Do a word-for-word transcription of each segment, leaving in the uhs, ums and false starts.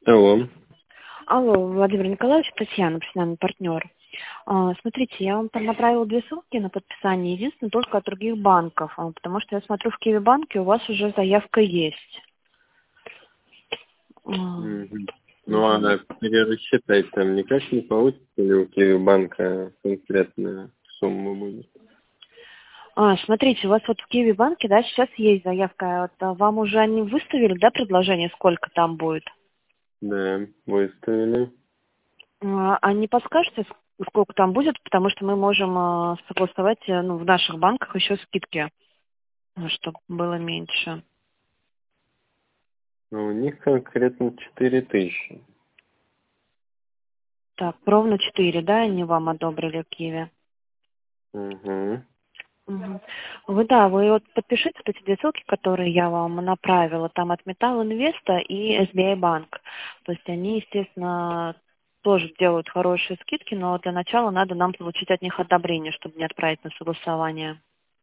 Алло. Алло, Владимир Николаевич, Татьяна, профессиональный партнер. А, Смотрите, я вам там направила две ссылки на подписание, единственное, только от других банков, а, потому что я смотрю, в Киви-банке у вас уже заявка есть. А, Мгм. Ну, мгм. а перерасчитать там никак не получится, или у Киви-банка конкретная сумма будет? А, смотрите, у вас вот в Киви-банке, да, сейчас есть заявка. Вот, а вам уже они выставили, да, предложение, сколько там будет? Да, выставили. А а не подскажете, ск- сколько там будет, потому что мы можем а, согласовать, э, ну, в наших банках еще скидки, чтобы было меньше. Но у них конкретно четыре тысячи. Так, ровно четыре, да, они вам одобрили в Киеве? Угу. Мгм. Вы, да, вы вот подпишите вот эти две ссылки, которые я вам направила, там от Металл Инвеста и эс би ай Банк. То есть они, естественно, тоже делают хорошие скидки, но для начала надо нам получить от них одобрение, чтобы не отправить на согласование.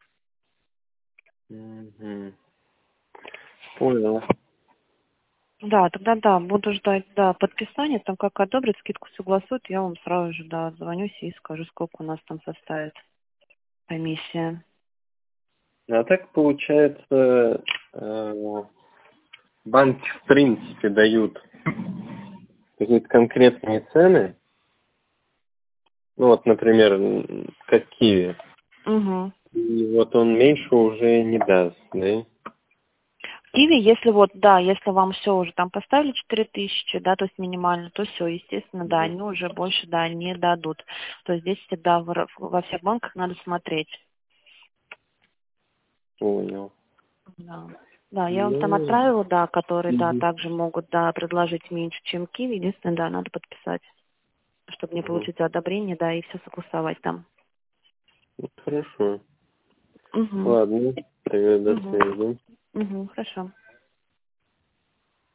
Угу. Понял. Да, тогда да, буду ждать, да, подписания, там как одобрят, скидку согласуют, я вам сразу же, да, звонюсь и скажу, сколько у нас там составит комиссия. А так получается, э, банки в принципе дают какие-то конкретные цены. Ну вот, например, м, как Киви. Угу. И вот он меньше уже не даст, да? Киви, если вот, да, если вам все уже там поставили четыре тысячи, да, то есть минимально, то все, естественно, да, Мгм. они уже больше, да, не дадут. То есть здесь всегда в- во всех банках надо смотреть. Понял. Да. Да, я вам там Ну, отправила, да, которые, да, мгм. также могут, да, предложить меньше, чем Киви. Единственное, да, надо подписать, чтобы не Мгм. получить одобрение, да, и все согласовать там. Ну, хорошо. Угу. Ладно, тогда до Угу. связи. Угу. Хорошо.